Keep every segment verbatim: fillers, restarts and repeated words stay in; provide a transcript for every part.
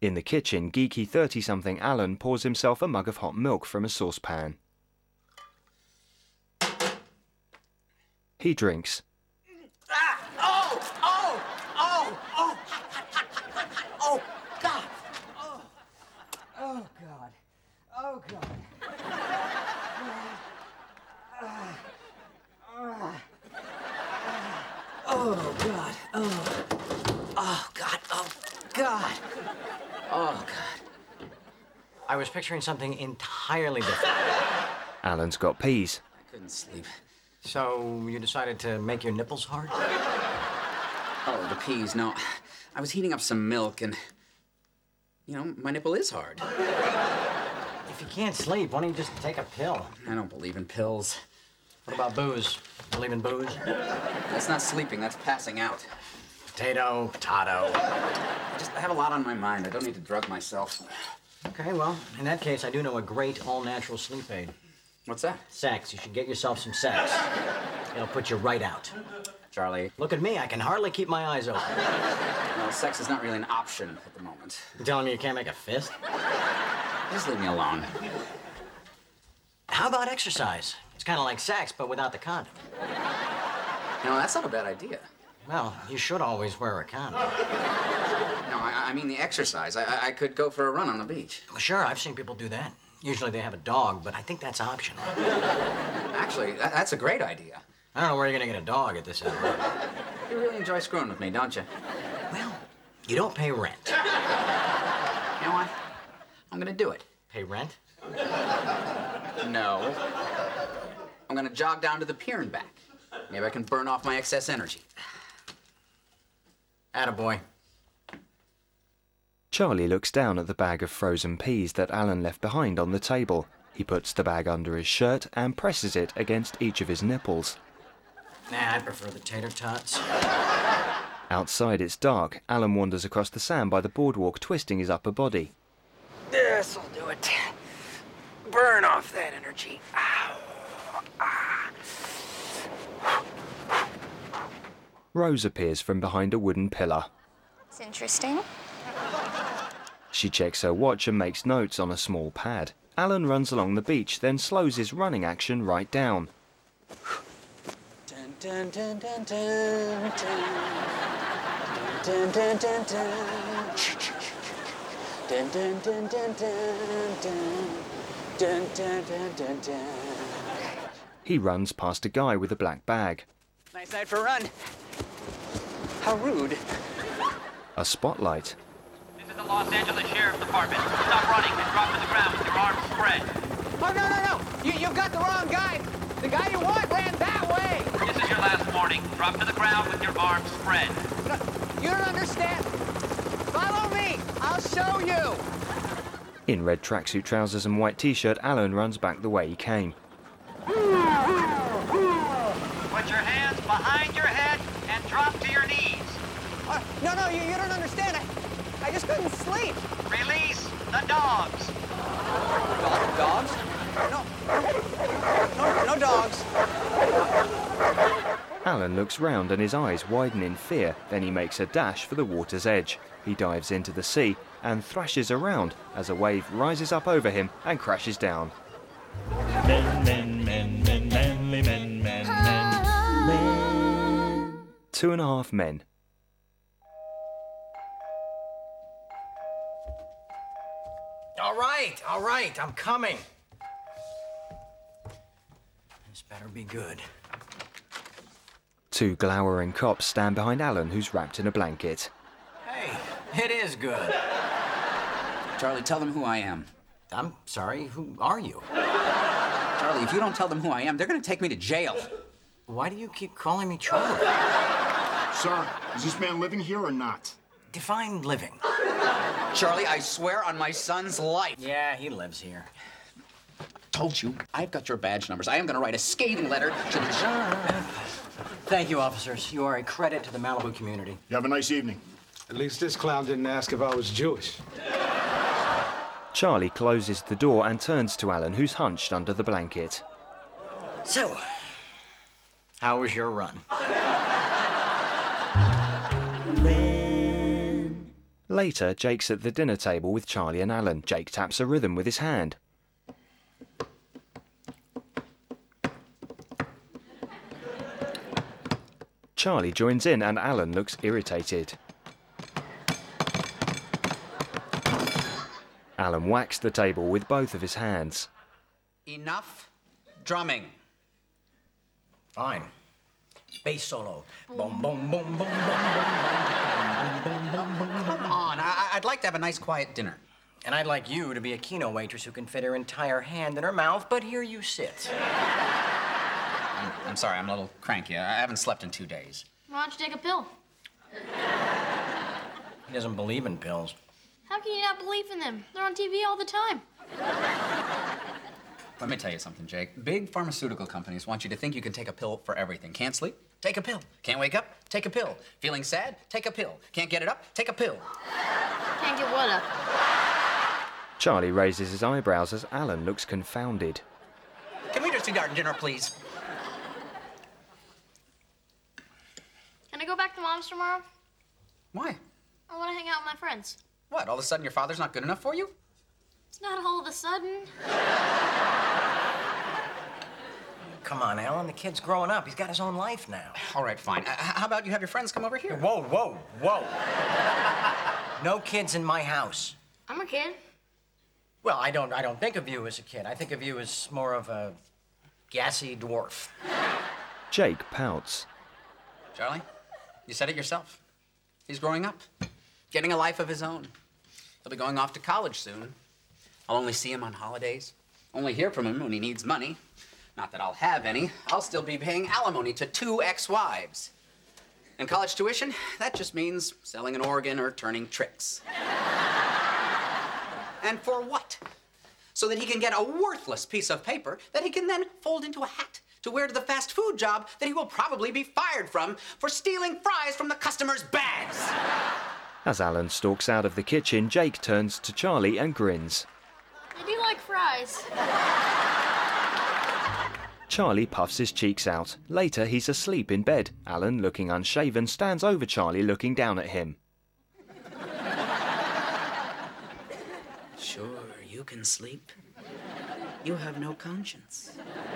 In the kitchen, geeky thirty-something Alan pours himself a mug of hot milk from a saucepan. He drinks. Ah! Oh! Oh! Oh! Oh! Oh, God! Oh! Oh, God. Oh, God. Oh, God. Oh. Oh, God. Oh, God. Oh, God. I was picturing something entirely different. Alan's got peas. I couldn't sleep. So you decided to make your nipples hard? Oh, the peas. No, I was heating up some milk and, you know, my nipple is hard. If you can't sleep, why don't you just take a pill? I don't believe in pills. What about booze? Believe in booze? That's not sleeping, that's passing out. Potato, potato. I just I have a lot on my mind. I don't need to drug myself. Okay, well, in that case, I do know a great all-natural sleep aid. What's that? Sex. You should get yourself some sex. It'll put you right out. Charlie. Look at me. I can hardly keep my eyes open. Well, sex is not really an option at the moment. You telling me you can't make a fist? Just leave me alone. How about exercise? It's kind of like sex, but without the condom. No, that's not a bad idea. Well, you should always wear a condom. No, I, I mean the exercise. I, I could go for a run on the beach. Well, sure, I've seen people do that. Usually they have a dog, but I think that's optional. Actually, that, that's a great idea. I don't know where you're gonna get a dog at this hour. You really enjoy screwing with me, don't you? Well, you don't pay rent. You know what? I'm gonna do it. Pay rent? No. I'm gonna jog down to the pier and back. Maybe I can burn off my excess energy. Attaboy. Charlie looks down at the bag of frozen peas that Alan left behind on the table. He puts the bag under his shirt and presses it against each of his nipples. Nah, I prefer the tater tots. Outside it's dark. Alan wanders across the sand by the boardwalk, twisting his upper body. This'll do it. Burn off that energy. Ow. Ah. Rose appears from behind a wooden pillar. It's interesting. She checks her watch and makes notes on a small pad. Alan runs along the beach, then slows his running action right down. Dun, dun, dun, dun, dun, dun. Dun, dun, dun, dun. Dun, dun, dun, dun, dun, dun. Dun, dun, dun, dun, dun. He runs past a guy with a black bag. Nice night for a run. How rude. A spotlight. This is the Los Angeles Sheriff's Department. Stop running and drop to the ground with your arms spread. Oh, no, no, no. You, you've got the wrong guy. The guy you want ran that way. This is your last warning. Drop to the ground with your arms spread. No, you don't understand. Follow me. I'll show you. In red tracksuit trousers and white t-shirt, Alan runs back the way he came. Put your hands behind your head and drop to your knees. Uh, no, no, you, you don't understand. I, I just couldn't sleep. Release the dogs. Dog, dogs? No, no, no dogs. Alan looks round and his eyes widen in fear. Then he makes a dash for the water's edge. He dives into the sea and thrashes around as a wave rises up over him and crashes down. Men, men, men, men, manly men, men, men, men. Two and a half men. All right, all right, I'm coming. This better be good. Two glowering cops stand behind Alan, who's wrapped in a blanket. Hey, it is good. Charlie, tell them who I am. I'm sorry, who are you? Charlie, if you don't tell them who I am, they're gonna take me to jail. Why do you keep calling me Charlie? Sir, is this man living here or not? Define living. Charlie, I swear on my son's life. Yeah, he lives here. Told you, I've got your badge numbers. I am gonna write a scathing letter to the... Thank you, officers. You are a credit to the Malibu community. You have a nice evening. At least this clown didn't ask if I was Jewish. Charlie closes the door and turns to Alan, who's hunched under the blanket. So, how was your run? Later, Jake's at the dinner table with Charlie and Alan. Jake taps a rhythm with his hand. Charlie joins in and Alan looks irritated. Alan whacks the table with both of his hands. Enough drumming. Fine. Bass solo. Boom, boom, boom, boom, boom, boom, boom, boom, boom, boom. Come on, I- I'd like to have a nice quiet dinner. And I'd like you to be a Keno waitress who can fit her entire hand in her mouth, but here you sit. I'm, I'm sorry, I'm a little cranky. I haven't slept in two days. Why don't you take a pill? He doesn't believe in pills. How can you not believe in them? They're on T V all the time. Let me tell you something, Jake. Big pharmaceutical companies want you to think you can take a pill for everything. Can't sleep? Take a pill. Can't wake up? Take a pill. Feeling sad? Take a pill. Can't get it up? Take a pill. Can't get what up? Charlie raises his eyebrows as Alan looks confounded. Can we just do our dinner, please? Can I go back to Mom's tomorrow? Why? I want to hang out with my friends. What, all of a sudden your father's not good enough for you? It's not all of a sudden. Come on, Alan. The kid's growing up. He's got his own life now. All right, fine. Uh, how about you have your friends come over here? Whoa, whoa, whoa. No kids in my house. I'm a kid. Well, I don't I don't think of you as a kid. I think of you as more of a gassy dwarf. Jake pouts. Charlie, you said it yourself. He's growing up, getting a life of his own. He'll be going off to college soon. I'll only see him on holidays, only hear from him when he needs money. Not that I'll have any. I'll still be paying alimony to two ex-wives. And college tuition, that just means selling an organ or turning tricks. And for what? So that he can get a worthless piece of paper that he can then fold into a hat to wear to the fast food job that he will probably be fired from for stealing fries from the customers' bags. As Alan stalks out of the kitchen, Jake turns to Charlie and grins. I do like fries. Charlie puffs his cheeks out. Later, he's asleep in bed. Alan, looking unshaven, stands over Charlie, looking down at him. Sure, you can sleep. You have no conscience.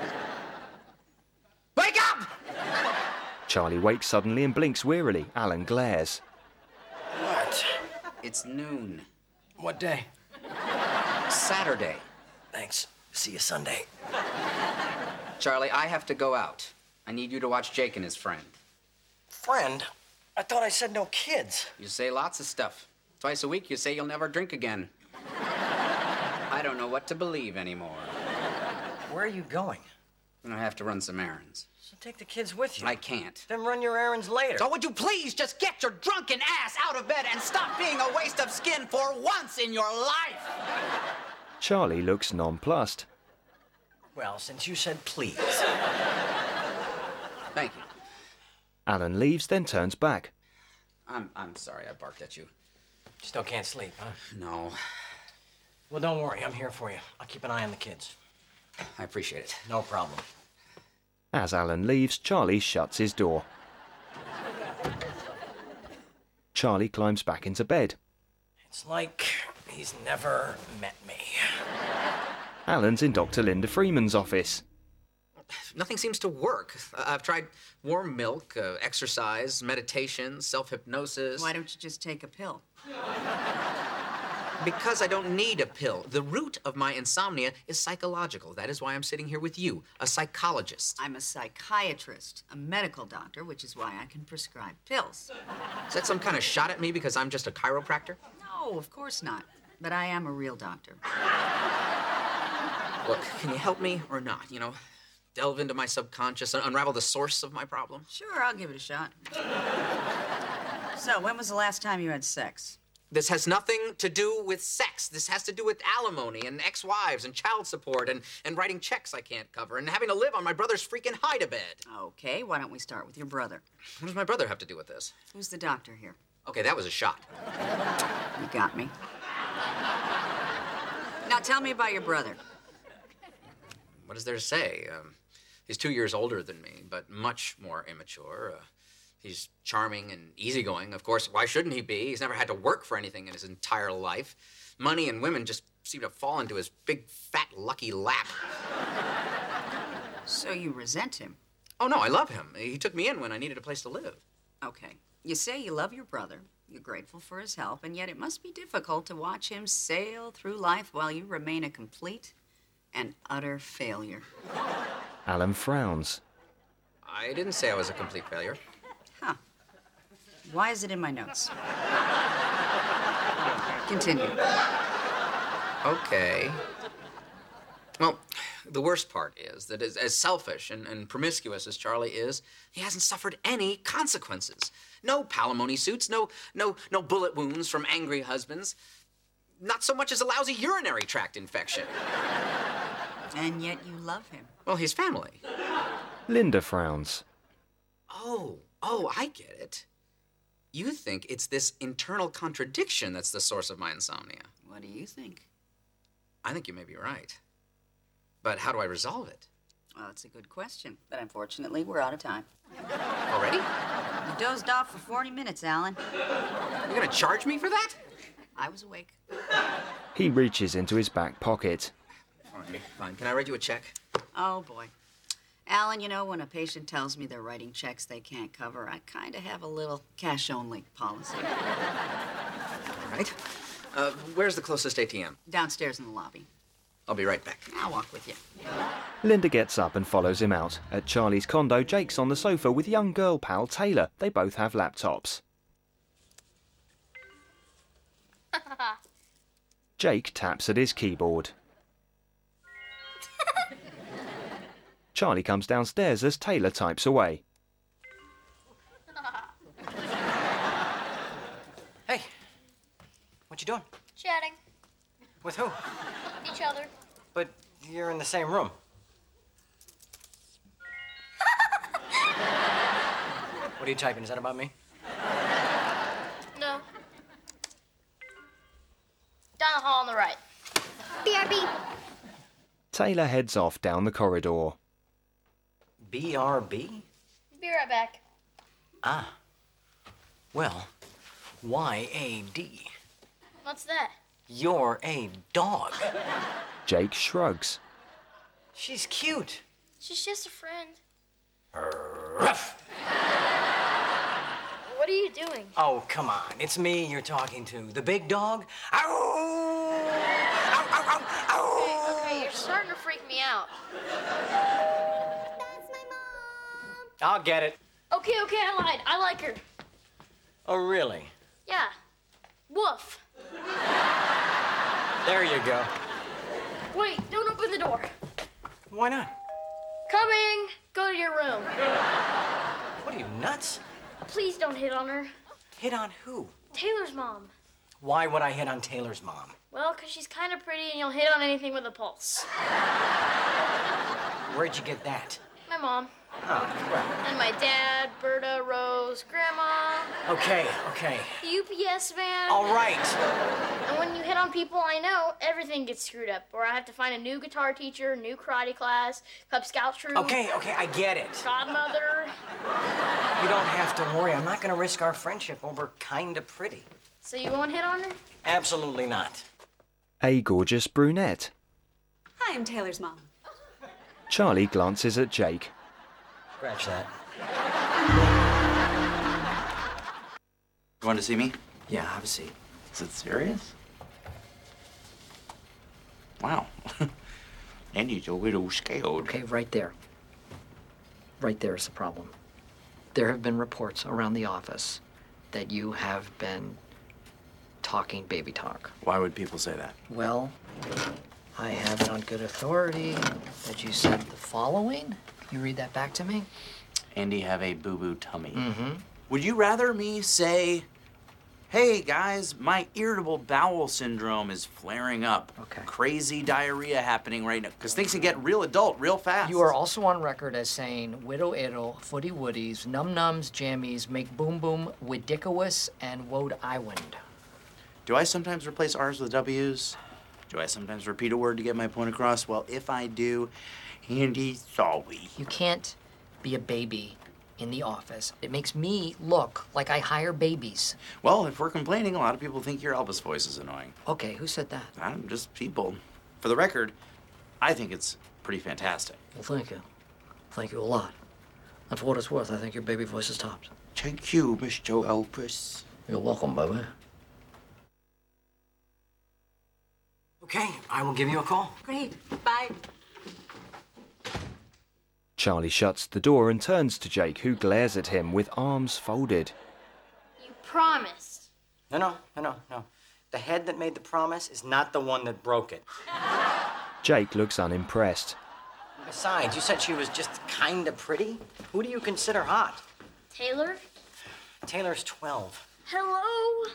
Wake up! Charlie wakes suddenly and blinks wearily. Alan glares. What? It's noon. What day? Saturday. Thanks. See you Sunday. Charlie, I have to go out. I need you to watch Jake and his friend. Friend? I thought I said no kids. You say lots of stuff. Twice a week, you say you'll never drink again. I don't know what to believe anymore. Where are you going? I have to run some errands. So take the kids with you. I can't. Then run your errands later. So would you please just get your drunken ass out of bed and stop being a waste of skin for once in your life? Charlie looks nonplussed. Well, since you said please. Thank you. Alan leaves, then turns back. I'm, I'm sorry I barked at you. Still can't sleep, huh? No, Well, don't worry. I'm here for you. I'll keep an eye on the kids. I appreciate it. No problem. As Alan leaves, Charlie shuts his door. Charlie climbs back into bed. It's like he's never met me. Alan's in Doctor Linda Freeman's office. Nothing seems to work. Uh, I've tried warm milk, uh, exercise, meditation, self-hypnosis. Why don't you just take a pill? Because I don't need a pill. The root of my insomnia is psychological. That is why I'm sitting here with you, a psychologist. I'm a psychiatrist, a medical doctor, which is why I can prescribe pills. Is that some kind of shot at me because I'm just a chiropractor? No, of course not. But I am a real doctor. Look, can you help me or not? You know, delve into my subconscious and unravel the source of my problem? Sure, I'll give it a shot. So, when was the last time you had sex? This has nothing to do with sex. This has to do with alimony and ex-wives and child support and, and writing checks I can't cover and having to live on my brother's freaking hide-a-bed. Okay, why don't we start with your brother? What does my brother have to do with this? Who's the doctor here? Okay, that was a shot. You got me. Now tell me about your brother. What is there to say? Um, he's two years older than me, but much more immature. Uh, He's charming and easygoing, of course. Why shouldn't he be? He's never had to work for anything in his entire life. Money and women just seem to fall into his big, fat, lucky lap. So you resent him? Oh, no, I love him. He took me in when I needed a place to live. Okay. You say you love your brother, you're grateful for his help, and yet it must be difficult to watch him sail through life while you remain a complete and utter failure. Alan frowns. I didn't say I was a complete failure. Huh. Why is it in my notes? Continue. Okay. Well, the worst part is that as, as selfish and, and promiscuous as Charlie is, he hasn't suffered any consequences. No palimony suits, no, no, no bullet wounds from angry husbands. Not so much as a lousy urinary tract infection. And yet you love him. Well, he's family. Linda frowns. Oh, oh, I get it. You think it's this internal contradiction that's the source of my insomnia. What do you think? I think you may be right. But how do I resolve it? Well, that's a good question, but unfortunately, we're out of time. Already? You dozed off for forty minutes, Alan. You're gonna charge me for that? I was awake. He reaches into his back pocket. Fine, fine. Can I write you a check? Oh, boy. Alan, you know, when a patient tells me they're writing checks they can't cover, I kind of have a little cash-only policy. All right. Uh, where's the closest A T M? Downstairs in the lobby. I'll be right back. I'll walk with you. Linda gets up and follows him out. At Charlie's condo, Jake's on the sofa with young girl pal Taylor. They both have laptops. Jake taps at his keyboard. Charlie comes downstairs as Taylor types away. Hey, what you doing? Chatting. With who? Each other. But you're in the same room. What are you typing? Is that about me? No. Down the hall on the right. B R B. Taylor heads off down the corridor. B R B? Be right back. Ah. Well, Y A D. What's that? You're a dog. Jake shrugs. She's cute. She's just a friend. Ruff. What are you doing? Oh, come on. It's me you're talking to. The big dog? Ow! Ow, ow, ow, ow! Okay, okay, you're starting to freak me out. I'll get it. Okay, okay, I lied. I like her. Oh, really? Yeah. Woof. There you go. Wait, don't open the door. Why not? Coming. Go to your room. What are you, nuts? Please don't hit on her. Hit on who? Taylor's mom. Why would I hit on Taylor's mom? Well, because she's kind of pretty and you'll hit on anything with a pulse. Where'd you get that? My mom. Oh, well. And my dad, Berta, Rose, Grandma. Okay, okay. The U P S man. All right. And when you hit on people I know, everything gets screwed up. Or I have to find a new guitar teacher, new karate class, Cub Scout troop. Okay, okay, I get it. Godmother. You don't have to worry. I'm not going to risk our friendship over kinda pretty. So you won't hit on her? Absolutely not. A gorgeous brunette. Hi, I'm Taylor's mom. Charlie glances at Jake. Scratch that. You want to see me? Yeah, have a seat. Is it serious? Wow. Andy's a little scared. Okay, right there. Right there is the problem. There have been reports around the office that you have been talking baby talk. Why would people say that? Well, I have it on good authority that you said the following. Can you read that back to me? Andy have a boo-boo tummy. Mm-hmm. Would you rather me say, hey guys, my irritable bowel syndrome is flaring up. Okay. Crazy diarrhea happening right now. Because things can get real adult real fast. You are also on record as saying widow iddle, footy woodies, num nums, jammies, make boom boom, ridiculous, and woad island. Do I sometimes replace R's with W's? Do I sometimes repeat a word to get my point across? Well, if I do, Andy's sorry. You can't be a baby in the office. It makes me look like I hire babies. Well, if we're complaining, a lot of people think your Elvis voice is annoying. Okay, who said that? I'm just people. For the record, I think it's pretty fantastic. Well, thank you. Thank you a lot. And for what it's worth, I think your baby voice is tops. Thank you, Mister Elvis. You're welcome, baby. Okay, I will give you a call. Great. Bye. Charlie shuts the door and turns to Jake, who glares at him with arms folded. You promised. No, no, no, no, no. The head that made the promise is not the one that broke it. Jake looks unimpressed. Besides, you said she was just kinda pretty. Who do you consider hot? Taylor? Taylor's twelve. Hello?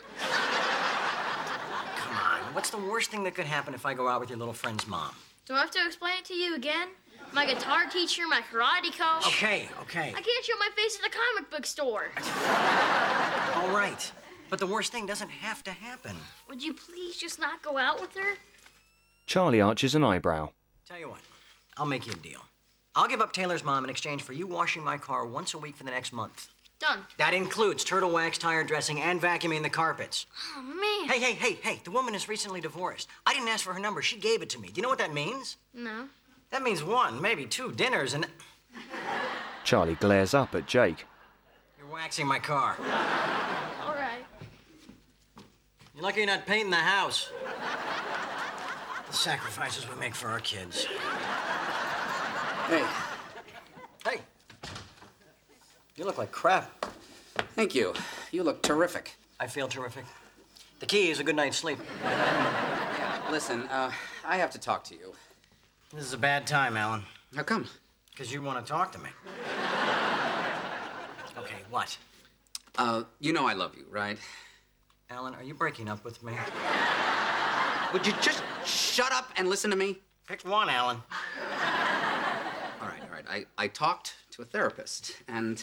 Come on, what's the worst thing that could happen if I go out with your little friend's mom? Do I have to explain it to you again? My guitar teacher, my karate coach. Okay, okay. I can't show my face at the comic book store. All right. But the worst thing doesn't have to happen. Would you please just not go out with her? Charlie arches an eyebrow. Tell you what, I'll make you a deal. I'll give up Taylor's mom in exchange for you washing my car once a week for the next month. Done. That includes turtle wax, tire dressing, and vacuuming the carpets. Oh, man. Hey, hey, hey, hey, the woman is recently divorced. I didn't ask for her number. She gave it to me. Do you know what that means? No. That means one, maybe two dinners, and... Charlie glares up at Jake. You're waxing my car. All right. You're lucky you're not painting the house. The sacrifices we make for our kids. Hey. Hey. You look like crap. Thank you. You look terrific. I feel terrific. The key is a good night's sleep. Listen, uh, I have to talk to you. This is a bad time, Alan. How come? Because you want to talk to me. Okay, what? Uh, you know I love you, right? Alan, are you breaking up with me? Would you just shut up and listen to me? Pick one, Alan. All right, all right. I, I talked to a therapist, and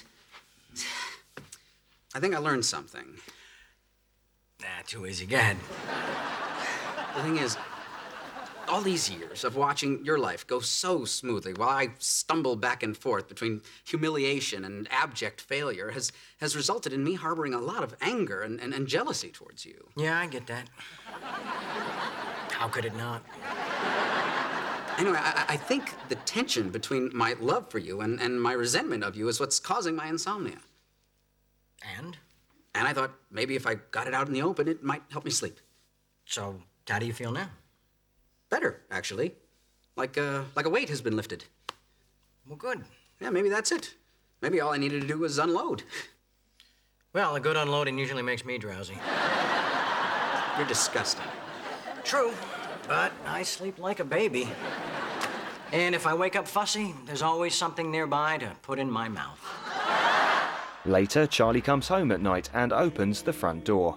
I think I learned something. Nah, too easy. Go ahead. The thing is, all these years of watching your life go so smoothly while I stumble back and forth between humiliation and abject failure has, has resulted in me harboring a lot of anger and, and, and jealousy towards you. Yeah, I get that. How could it not? Anyway, I, I think the tension between my love for you and, and my resentment of you is what's causing my insomnia. And? And I thought maybe if I got it out in the open, it might help me sleep. So, how do you feel now? Better, actually. Like, uh, like a weight has been lifted. Well, good. Yeah, maybe that's it. Maybe all I needed to do was unload. Well, a good unloading usually makes me drowsy. You're disgusting. True, but I sleep like a baby. And if I wake up fussy, there's always something nearby to put in my mouth. Later, Charlie comes home at night and opens the front door.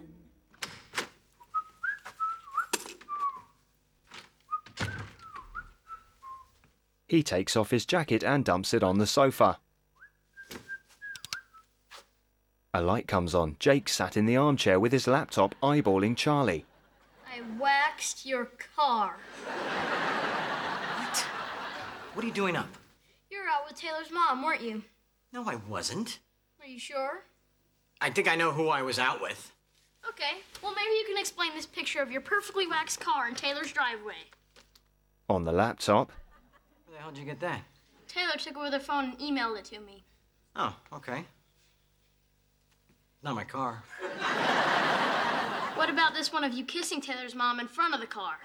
He takes off his jacket and dumps it on the sofa. A light comes on. Jake sat in the armchair with his laptop eyeballing Charlie. I waxed your car. What? What are you doing up? You were out with Taylor's mom, weren't you? No, I wasn't. Are you sure? I think I know who I was out with. Okay, well maybe you can explain this picture of your perfectly waxed car in Taylor's driveway. On the laptop, Where the hell did you get that? Taylor took it with her phone and emailed it to me. Oh, okay. Not my car. What about this one of you kissing Taylor's mom in front of the car?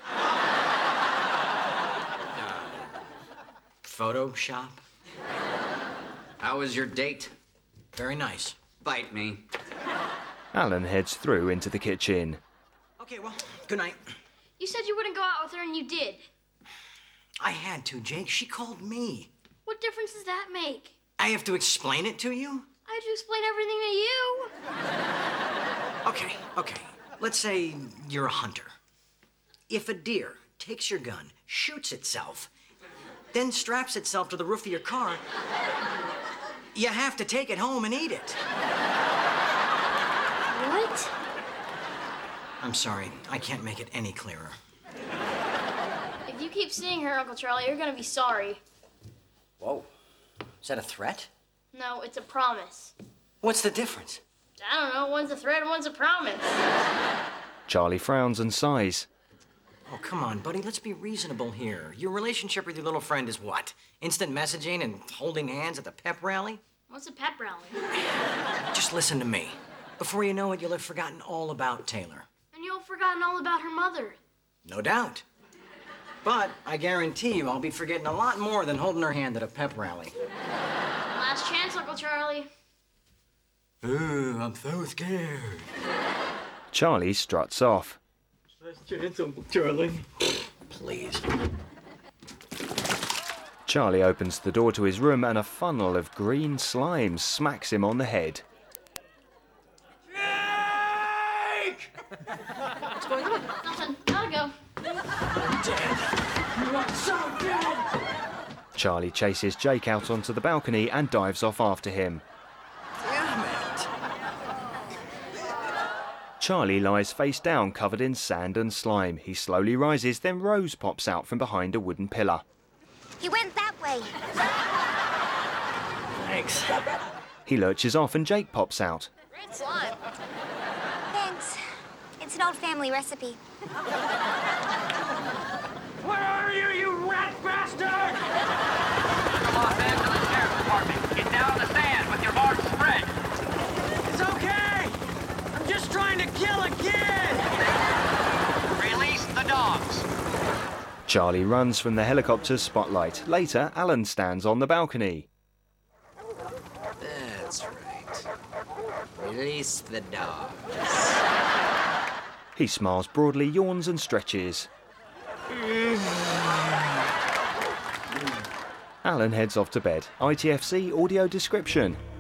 Photoshop? How was your date? Very nice. Bite me. Alan heads through into the kitchen. Okay, well, good night. You said you wouldn't go out with her and you did. I had to, Jake. She called me. What difference does that make? I have to explain it to you? I had to explain everything to you. Okay, okay. Let's say you're a hunter. If a deer takes your gun, shoots itself, then straps itself to the roof of your car, you have to take it home and eat it. What? I'm sorry. I can't make it any clearer. If you keep seeing her, Uncle Charlie, you're gonna be sorry. Whoa. Is that a threat? No, it's a promise. What's the difference? I don't know. One's a threat and one's a promise. Charlie frowns and sighs. Oh, come on, buddy. Let's be reasonable here. Your relationship with your little friend is what? Instant messaging and holding hands at the pep rally? What's a pep rally? Just listen to me. Before you know it, you'll have forgotten all about Taylor. And you'll have forgotten all about her mother. No doubt. But I guarantee you I'll be forgetting a lot more than holding her hand at a pep rally. Last chance, Uncle Charlie. Ooh, I'm so scared. Charlie struts off. Last chance, Uncle Charlie. Please. Charlie opens the door to his room and a funnel of green slime smacks him on the head. What's going on? Nothing. Gotta go. You are so dead! Charlie chases Jake out onto the balcony and dives off after him. Damn it! Charlie lies face down, covered in sand and slime. He slowly rises, then Rose pops out from behind a wooden pillar. He went that way. Thanks. He lurches off and Jake pops out. Great slime. Thanks. It's an old family recipe. Where are you, you rat bastard? Los Angeles Sheriff's Department. Get down on the sand with your arms spread. It's okay. I'm just trying to kill a kid. Release the dogs. Charlie runs from the helicopter's spotlight. Later, Alan stands on the balcony. That's right. Release the dogs. He smiles broadly, yawns and stretches. Alan heads off to bed. I T F C audio description.